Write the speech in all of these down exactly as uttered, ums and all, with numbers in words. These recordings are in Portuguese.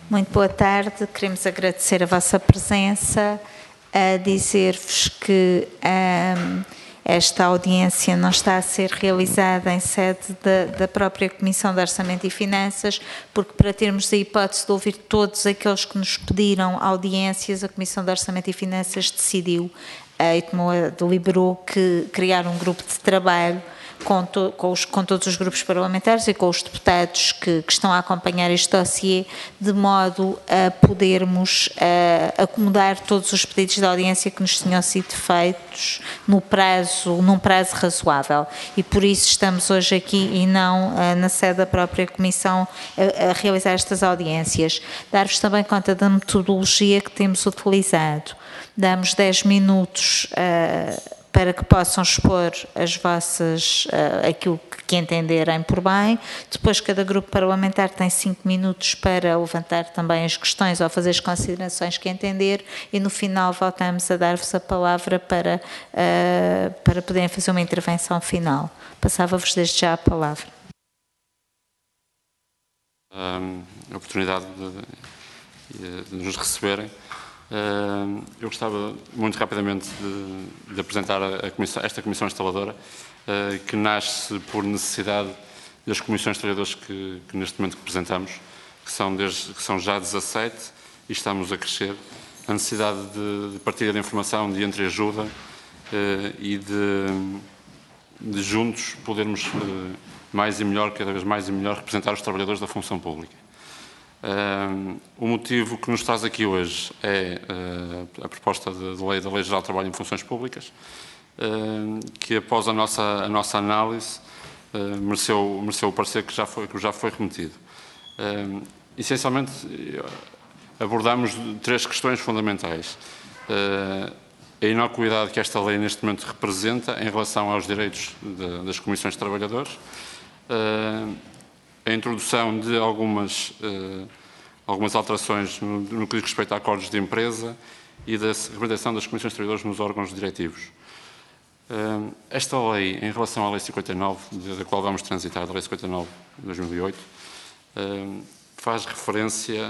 Muito boa tarde, queremos agradecer a vossa presença, a dizer-vos que um, esta audiência não está a ser realizada em sede da, da própria Comissão de Orçamento e Finanças, porque para termos a hipótese de ouvir todos aqueles que nos pediram audiências, a Comissão de Orçamento e Finanças decidiu e tomou, deliberou que criar um grupo de trabalho Com, to, com, os, com todos os grupos parlamentares e com os deputados que, que estão a acompanhar este dossiê, de modo a podermos a, acomodar todos os pedidos de audiência que nos tinham sido feitos no prazo, num prazo razoável. E por isso estamos hoje aqui e não a, na sede da própria Comissão a, a realizar estas audiências. Dar-vos também conta da metodologia que temos utilizado. Damos dez minutos a para que possam expor as vossas, uh, aquilo que entenderem por bem. Depois, cada grupo parlamentar tem cinco minutos para levantar também as questões ou fazer as considerações que entender e, no final, voltamos a dar-vos a palavra para, uh, para poderem fazer uma intervenção final. Passava-vos desde já a palavra. Um, a oportunidade de, de nos receberem. Uh, eu gostava muito rapidamente de, de apresentar a comissão, esta comissão instaladora, uh, que nasce por necessidade das comissões de trabalhadores que, que neste momento representamos, que são, desde, que são já dezassete e estamos a crescer. A necessidade de, de partilha de informação, de entreajuda uh, e de, de juntos podermos uh, mais e melhor, cada vez mais e melhor, representar os trabalhadores da função pública. Uh, o motivo que nos traz aqui hoje é uh, a proposta de, de lei da Lei Geral de Trabalho em Funções Públicas, uh, que após a nossa, a nossa análise uh, mereceu, mereceu o parecer que já foi, que já foi remetido. Uh, essencialmente abordamos três questões fundamentais. Uh, a inocuidade que esta lei neste momento representa em relação aos direitos de, das comissões de trabalhadores, uh, a introdução de algumas, uh, algumas alterações no, no que diz respeito a acordos de empresa e da representação das comissões de trabalhadores nos órgãos diretivos. Uh, esta lei, em relação à Lei cinquenta e nove, da qual vamos transitar, da Lei cinquenta e nove de dois mil e oito, uh, faz referência,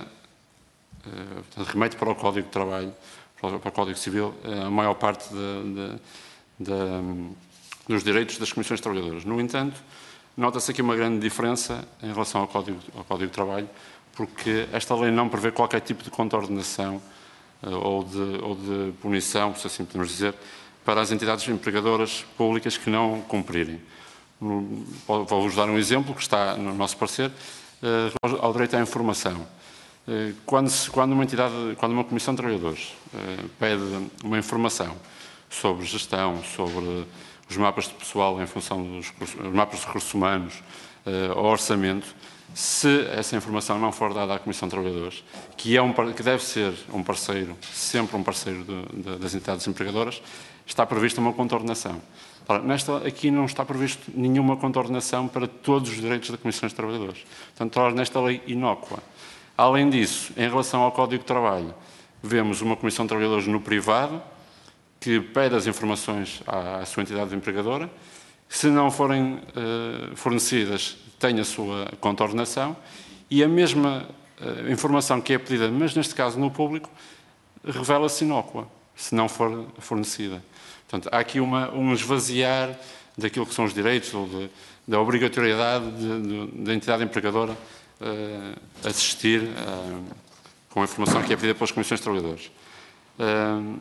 uh, remete para o Código de Trabalho, para o, para o Código Civil, uh, a maior parte de, de, de, um, dos direitos das comissões de trabalhadores. No entanto, nota-se aqui uma grande diferença em relação ao Código, ao Código de Trabalho, porque esta lei não prevê qualquer tipo de contornação uh, ou, de, ou de punição, se assim podemos dizer, para as entidades empregadoras públicas que não cumprirem. Vou-vos dar um exemplo que está no nosso parecer, uh, ao direito à informação. Uh, quando, se, quando uma entidade, quando uma comissão de trabalhadores uh, pede uma informação sobre gestão, sobre os mapas de pessoal em função dos os mapas de recursos humanos, uh, ao orçamento, se essa informação não for dada à Comissão de Trabalhadores, que, é um, que deve ser um parceiro, sempre um parceiro de, de, das entidades empregadoras, está prevista uma contornação. Ora, nesta, aqui não está previsto nenhuma contornação para todos os direitos da Comissão de Trabalhadores. Portanto, torna nesta lei inócua. Além disso, em relação ao Código de Trabalho, vemos uma Comissão de Trabalhadores no privado, que pede as informações à, à sua entidade empregadora, se não forem uh, fornecidas, tem a sua contornação, e a mesma uh, informação que é pedida, mas neste caso no público, revela-se inócua, se não for fornecida. Portanto, há aqui uma, um esvaziar daquilo que são os direitos, ou de, da obrigatoriedade da entidade empregadora uh, assistir uh, com a informação que é pedida pelas comissões de trabalhadores. Uh,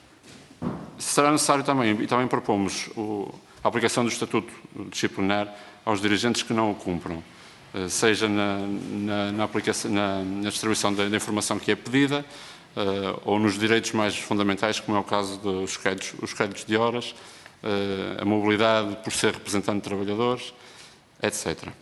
Será necessário também, e também propomos o, a aplicação do Estatuto Disciplinar aos dirigentes que não o cumpram, seja na, na, na, aplicação, na, na distribuição da, da informação que é pedida, uh, ou nos direitos mais fundamentais, como é o caso dos créditos, os créditos de horas, uh, a mobilidade por ser representante de trabalhadores, etcétera.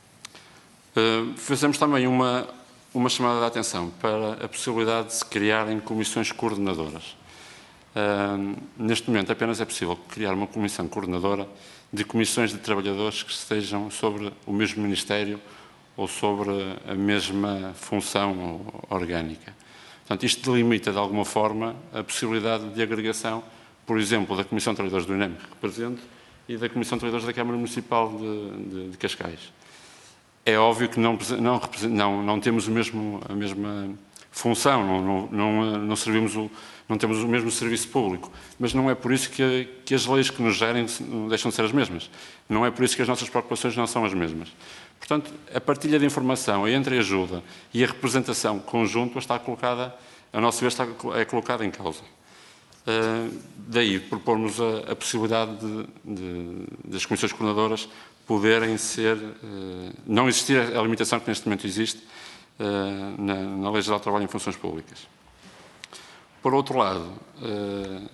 Uh, fizemos também uma, uma chamada de atenção para a possibilidade de se criarem comissões coordenadoras. Uh, neste momento apenas é possível criar uma comissão coordenadora de comissões de trabalhadores que estejam sobre o mesmo Ministério ou sobre a mesma função orgânica. Portanto, isto delimita de alguma forma a possibilidade de agregação, por exemplo, da Comissão de Trabalhadores do INEM, que represento, e da Comissão de Trabalhadores da Câmara Municipal de, de, de Cascais. é óbvio que não, não, não, não temos o mesmo, a mesma função, não, não, não, não, servimos o, não temos o mesmo serviço público, mas não é por isso que, que as leis que nos gerem deixam de ser as mesmas. Não é por isso que as nossas preocupações não são as mesmas. Portanto, a partilha de informação entre a ajuda e a representação conjunta está colocada, a nosso ver, está, é colocada em causa. Uh, daí propormos a, a possibilidade de, de, das comissões coordenadoras poderem ser, uh, não existir a limitação que neste momento existe uh, na, na Lei Geral do Trabalho em Funções Públicas. Por outro lado, uh,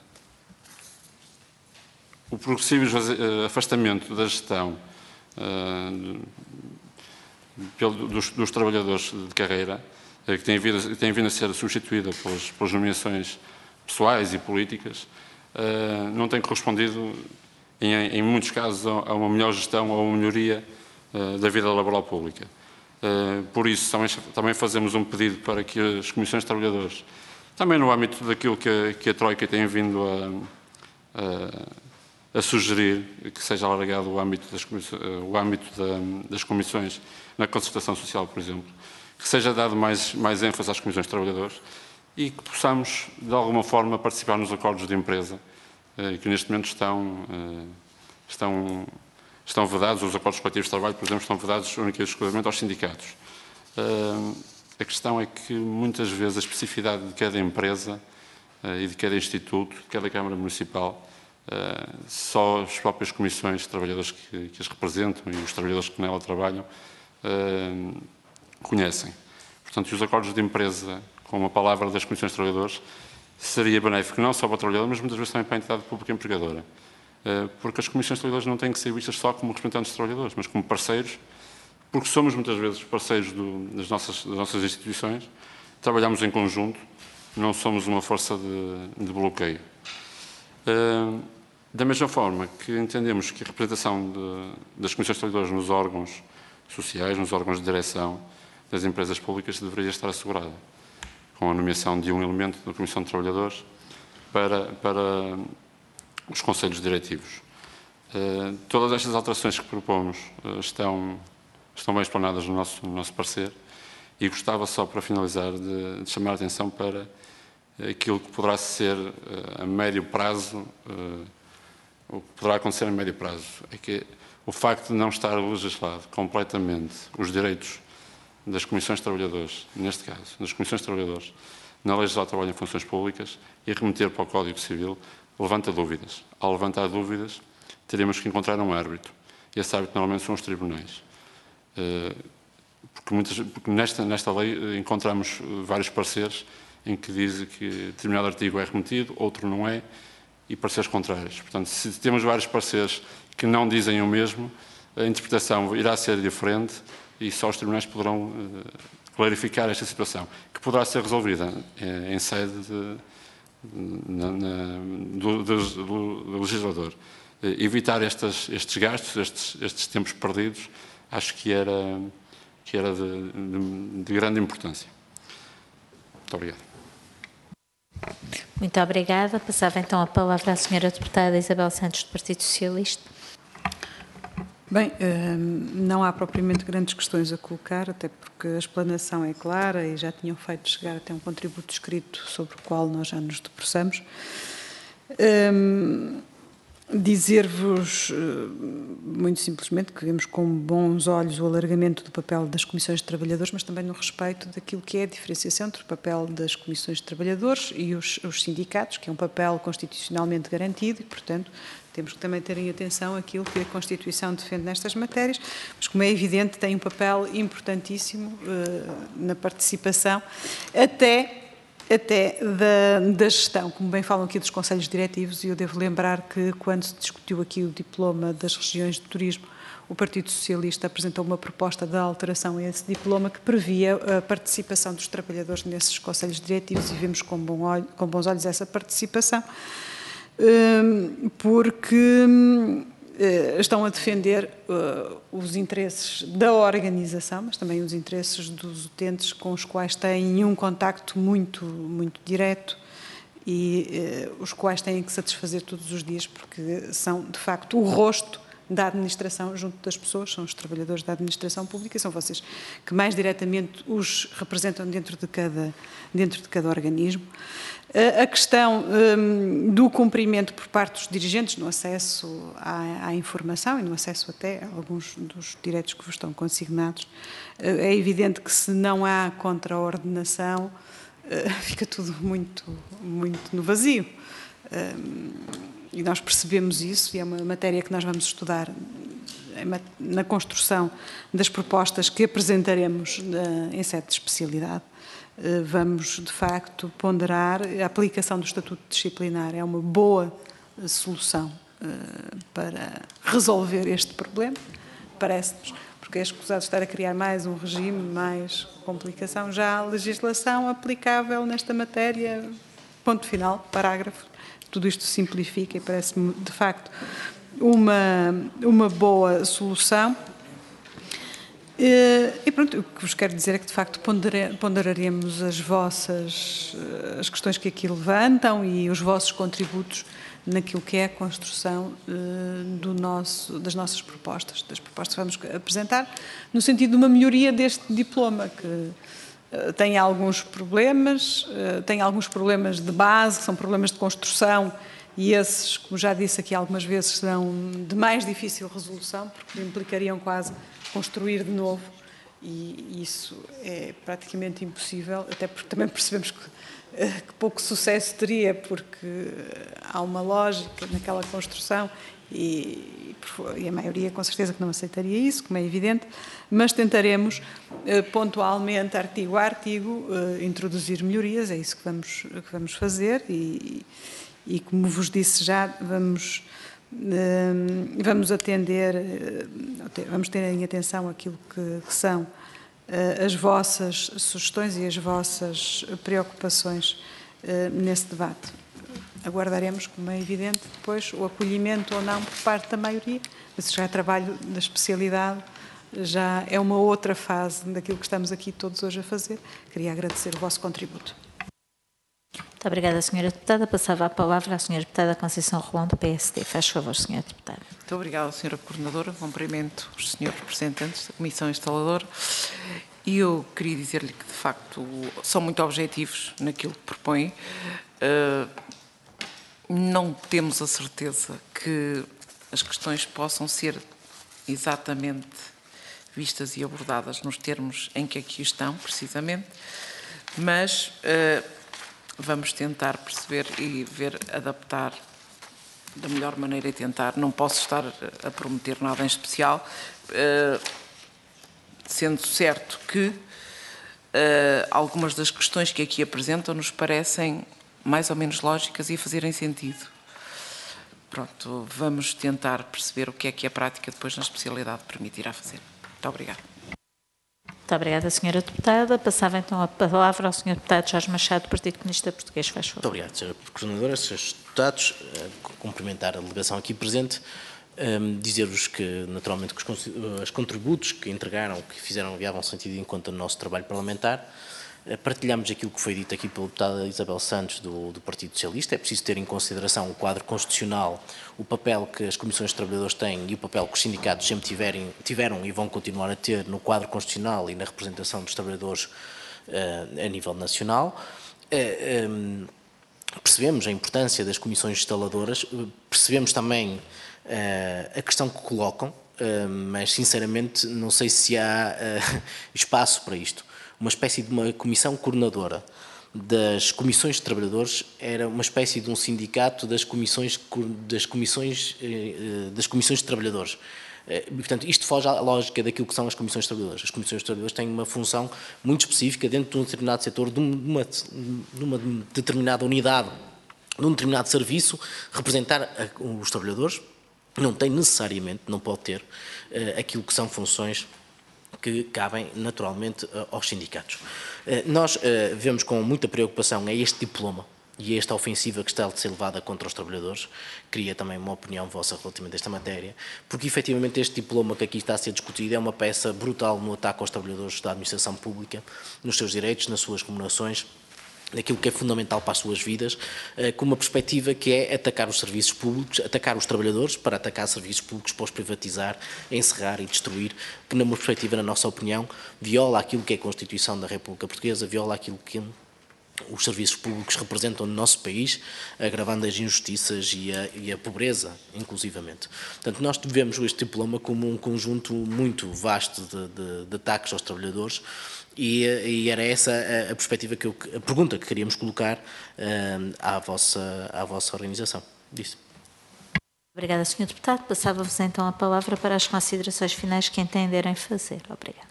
o progressivo afastamento da gestão uh, pelo, dos, dos trabalhadores de carreira, uh, que tem vindo, tem vindo a ser substituída pelas, pelas nomeações pessoais e políticas, uh, não tem correspondido, em, em muitos casos, a uma melhor gestão ou a uma melhoria uh, da vida laboral pública. Uh, por isso, também, também fazemos um pedido para que as comissões de trabalhadores, também no âmbito daquilo que a, que a Troika tem vindo a, a, a sugerir, que seja alargado o âmbito, das, o âmbito da, das comissões na concertação social, por exemplo, que seja dado mais, mais ênfase às comissões de trabalhadores, e que possamos, de alguma forma, participar nos acordos de empresa, eh, que neste momento estão, eh, estão, estão vedados, os acordos coletivos de trabalho, por exemplo, estão vedados única e exclusivamente aos sindicatos. Eh, a questão é que, muitas vezes, a especificidade de cada empresa eh, e de cada instituto, de cada Câmara Municipal, eh, só as próprias comissões de trabalhadores que, que as representam e os trabalhadores que nela trabalham eh, conhecem. Portanto, os acordos de empresa, com uma palavra das comissões de trabalhadores, seria benéfico não só para o trabalhador, mas muitas vezes também para a entidade pública empregadora. Porque as comissões de trabalhadores não têm que ser vistas só como representantes de trabalhadores, mas como parceiros, porque somos muitas vezes parceiros do, das, nossas, das nossas instituições, trabalhamos em conjunto, não somos uma força de, de bloqueio. Da mesma forma que entendemos que a representação de, das comissões de trabalhadores nos órgãos sociais, nos órgãos de direção das empresas públicas, deveria estar assegurada, com a nomeação de um elemento da Comissão de Trabalhadores para, para os conselhos diretivos. Uh, todas estas alterações que propomos uh, estão, estão bem explanadas no nosso, no nosso parecer, e gostava só, para finalizar, de, de chamar a atenção para aquilo que poderá ser uh, a médio prazo, uh, o que poderá acontecer a médio prazo, é que o facto de não estar legislado completamente os direitos das comissões de trabalhadores, neste caso, das comissões de trabalhadores, na Lei Geral do Trabalho em Funções Públicas, e remeter para o Código Civil, levanta dúvidas. Ao levantar dúvidas, teremos que encontrar um árbitro. E esse árbitro normalmente são os tribunais. Porque, muitas, porque nesta, nesta lei encontramos vários pareceres em que diz que determinado artigo é remetido, outro não é, e pareceres contrários. Portanto, se temos vários pareceres que não dizem o mesmo, a interpretação irá ser diferente, e só os tribunais poderão uh, clarificar esta situação, que poderá ser resolvida uh, em sede de, na, na, do, do, do legislador. Uh, evitar estas, estes gastos, estes, estes tempos perdidos, acho que era, que era de, de, de grande importância. Muito obrigado. Muito obrigada. Passava então a palavra à senhora deputada Isabel Santos, do Partido Socialista. Bem, não há propriamente grandes questões a colocar, até porque a explanação é clara e já tinham feito chegar até um contributo escrito sobre o qual nós já nos debruçamos. Dizer-vos, muito simplesmente, que vemos com bons olhos o alargamento do papel das comissões de trabalhadores, mas também no respeito daquilo que é a diferenciação entre o papel das comissões de trabalhadores e os, os sindicatos, que é um papel constitucionalmente garantido e, portanto, temos que também ter em atenção aquilo que a Constituição defende nestas matérias, mas, como é evidente, tem um papel importantíssimo uh, na participação, até, até da, da gestão, como bem falam aqui dos conselhos diretivos, e eu devo lembrar que, quando se discutiu aqui o diploma das regiões de turismo, o Partido Socialista apresentou uma proposta de alteração a esse diploma que previa a participação dos trabalhadores nesses conselhos diretivos, e vemos com, bom olho, com bons olhos essa participação, porque estão a defender os interesses da organização, mas também os interesses dos utentes, com os quais têm um contacto muito, muito direto e os quais têm que satisfazer todos os dias, porque são, de facto, o rosto da administração junto das pessoas, são os trabalhadores da administração pública, são vocês que mais diretamente os representam dentro de cada, dentro de cada organismo. A questão um, do cumprimento por parte dos dirigentes no acesso à, à informação e no acesso até a alguns dos direitos que vos estão consignados, é evidente que se não há contraordenação, fica tudo muito, muito no vazio. E nós percebemos isso, e é uma matéria que nós vamos estudar na construção das propostas que apresentaremos em sede de especialidade. Vamos, de facto, ponderar a aplicação do Estatuto Disciplinar. É uma boa solução para resolver este problema, parece-nos, porque é escusado estar a criar mais um regime, mais complicação. Já a legislação aplicável nesta matéria, ponto final, parágrafo, tudo isto simplifica e parece-me, de facto, uma, uma boa solução. E pronto, o que vos quero dizer é que, de facto, ponderaremos as vossas, as questões que aqui levantam e os vossos contributos naquilo que é a construção do nosso, das nossas propostas, das propostas que vamos apresentar, no sentido de uma melhoria deste diploma, que tem alguns problemas, tem alguns problemas de base, que são problemas de construção, e esses, como já disse aqui algumas vezes, são de mais difícil resolução, porque implicariam quase construir de novo, e isso é praticamente impossível, até porque também percebemos que, que pouco sucesso teria, porque há uma lógica naquela construção e, e a maioria com certeza que não aceitaria isso, como é evidente, mas tentaremos pontualmente, artigo a artigo, introduzir melhorias, é isso que vamos, que vamos fazer e, e como vos disse já, vamos... Vamos atender, vamos ter em atenção aquilo que, que são as vossas sugestões e as vossas preocupações nesse debate. Aguardaremos, como é evidente, depois o acolhimento ou não por parte da maioria. Esse já é trabalho da especialidade, já é uma outra fase daquilo que estamos aqui todos hoje a fazer. Queria agradecer o vosso contributo. Muito obrigada, senhora Deputada. Passava a palavra à senhora Deputada Conceição Rolão, do P S D. Faz favor, senhora Deputada. Muito obrigada, senhora Coordenadora. Cumprimento os senhores representantes da Comissão Instaladora. E eu queria dizer-lhe que, de facto, são muito objetivos naquilo que propõem. Uh, não temos a certeza que as questões possam ser exatamente vistas e abordadas nos termos em que aqui estão, precisamente, mas... Uh, Vamos tentar perceber e ver, adaptar da melhor maneira e tentar. Não posso estar a prometer nada em especial, sendo certo que algumas das questões que aqui apresentam nos parecem mais ou menos lógicas e a fazerem sentido. Pronto, vamos tentar perceber o que é que a prática depois na especialidade permitirá fazer. Muito obrigada. Muito obrigada, senhora Deputada. Passava então a palavra ao senhor Deputado Jorge Machado, do Partido Comunista Português. Faz favor. Muito obrigado, senhora Coordenadora, senhores deputados. Cumprimentar a delegação aqui presente. Um, dizer-vos que, naturalmente, que os, os contributos que entregaram, que fizeram, vão sentido em conta no nosso trabalho parlamentar. Partilhamos aquilo que foi dito aqui pela deputada Isabel Santos, do, do Partido Socialista. É preciso ter em consideração o quadro constitucional, o papel que as comissões de trabalhadores têm e o papel que os sindicatos sempre tiverem, tiveram e vão continuar a ter no quadro constitucional e na representação dos trabalhadores uh, a nível nacional. Uh, um, percebemos a importância das comissões instaladoras, percebemos também uh, a questão que colocam, uh, mas sinceramente não sei se há uh, espaço para isto. Uma espécie de uma comissão coordenadora das comissões de trabalhadores era uma espécie de um sindicato das comissões, das comissões, das comissões de trabalhadores. E, portanto, isto foge à lógica daquilo que são as comissões de trabalhadores. As comissões de trabalhadores têm uma função muito específica dentro de um determinado setor, de uma, de uma determinada unidade, de um determinado serviço, representar os trabalhadores. Não tem necessariamente, não pode ter, aquilo que são funções que cabem naturalmente aos sindicatos. Nós vemos com muita preocupação a este diploma e a esta ofensiva que está a ser levada contra os trabalhadores. Queria também uma opinião vossa relativamente a esta matéria, porque efetivamente este diploma que aqui está a ser discutido é uma peça brutal no ataque aos trabalhadores da administração pública, nos seus direitos, nas suas remunerações daquilo que é fundamental para as suas vidas, com uma perspectiva que é atacar os serviços públicos, atacar os trabalhadores para atacar serviços públicos, para os privatizar, encerrar e destruir, que numa perspectiva, na nossa opinião, viola aquilo que é a Constituição da República Portuguesa, viola aquilo que os serviços públicos representam no nosso país, agravando as injustiças e a, e a pobreza, inclusivamente. Portanto, nós vemos este diploma como um conjunto muito vasto de, de, de ataques aos trabalhadores, e, e era essa a, a perspectiva que eu, a pergunta que queríamos colocar uh, à, vossa, à vossa organização. Disse. Obrigada, senhor Deputado. Passava-vos então a palavra para as considerações finais que entenderem fazer. Obrigada.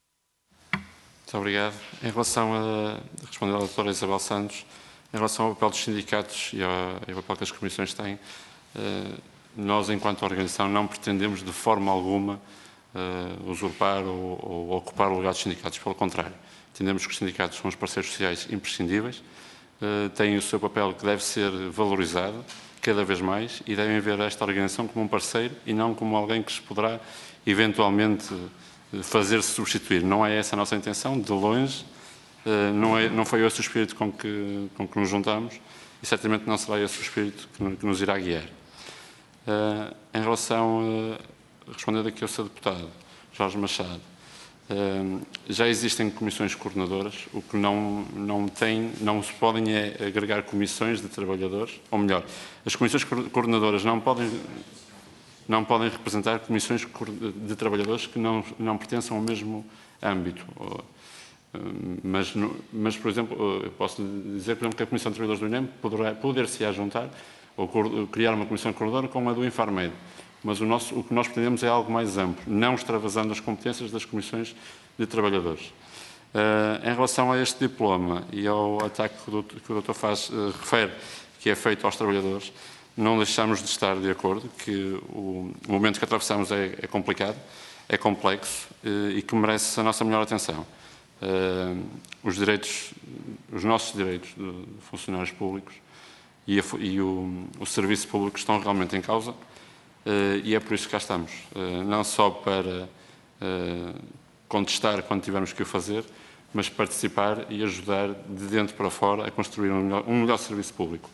Muito obrigado. Em relação a responder à doutora Isabel Santos, em relação ao papel dos sindicatos e ao, e ao papel que as comissões têm, nós, enquanto organização, não pretendemos de forma alguma usurpar ou, ou ocupar o lugar dos sindicatos. Pelo contrário, entendemos que os sindicatos são os parceiros sociais imprescindíveis, têm o seu papel que deve ser valorizado cada vez mais e devem ver esta organização como um parceiro e não como alguém que se poderá eventualmente fazer-se substituir. Não é essa a nossa intenção, de longe, não, é, não foi esse o espírito com que, com que nos juntamos e certamente não será esse o espírito que, que nos irá guiar. Em relação, respondendo aqui ao seu deputado, Jorge Machado, já existem comissões coordenadoras, o que não, não tem, não se podem é agregar comissões de trabalhadores, ou melhor, as comissões coordenadoras não podem não podem representar comissões de trabalhadores que não, não pertençam ao mesmo âmbito. Mas, mas, por exemplo, eu posso dizer, por exemplo, que a Comissão de Trabalhadores do INEM poderá, poder-se-á juntar ou criar uma comissão coordenadora com a do Infarmed. Mas o, nosso, o que nós pretendemos é algo mais amplo, não extravasando as competências das comissões de trabalhadores. Uh, em relação a este diploma e ao ataque que o doutor, que o doutor faz, uh, refere, que é feito aos trabalhadores, não deixamos de estar de acordo que o momento que atravessamos é, é complicado, é complexo e que merece a nossa melhor atenção. Os direitos, os nossos direitos de funcionários públicos e, a, e o, o serviço público estão realmente em causa e é por isso que cá estamos. Não só para contestar quando tivermos que o fazer, mas participar e ajudar de dentro para fora a construir um melhor, um melhor serviço público.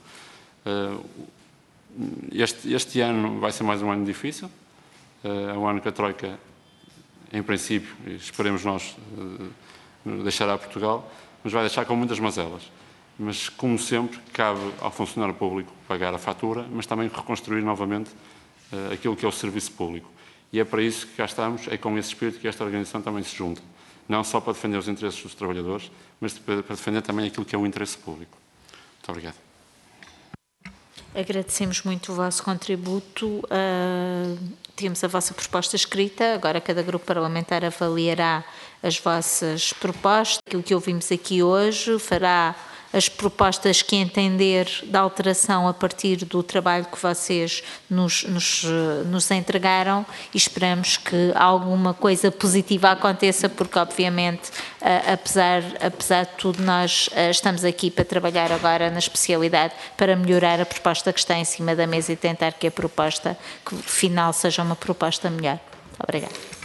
Este, este ano vai ser mais um ano difícil, é um ano que a Troika, em princípio, esperemos nós, deixará Portugal, mas vai deixar com muitas mazelas. Mas, como sempre, cabe ao funcionário público pagar a fatura, mas também reconstruir novamente aquilo que é o serviço público. E é para isso que cá estamos, é com esse espírito que esta organização também se junta. Não só para defender os interesses dos trabalhadores, mas para defender também aquilo que é o interesse público. Muito obrigado. Agradecemos muito o vosso contributo. Uh, temos a vossa proposta escrita, agora cada grupo parlamentar avaliará as vossas propostas. Aquilo que ouvimos aqui hoje fará as propostas que entender da alteração a partir do trabalho que vocês nos, nos, nos entregaram e esperamos que alguma coisa positiva aconteça, porque obviamente, apesar, apesar de tudo, nós estamos aqui para trabalhar agora na especialidade para melhorar a proposta que está em cima da mesa e tentar que a proposta final seja uma proposta melhor. Obrigada.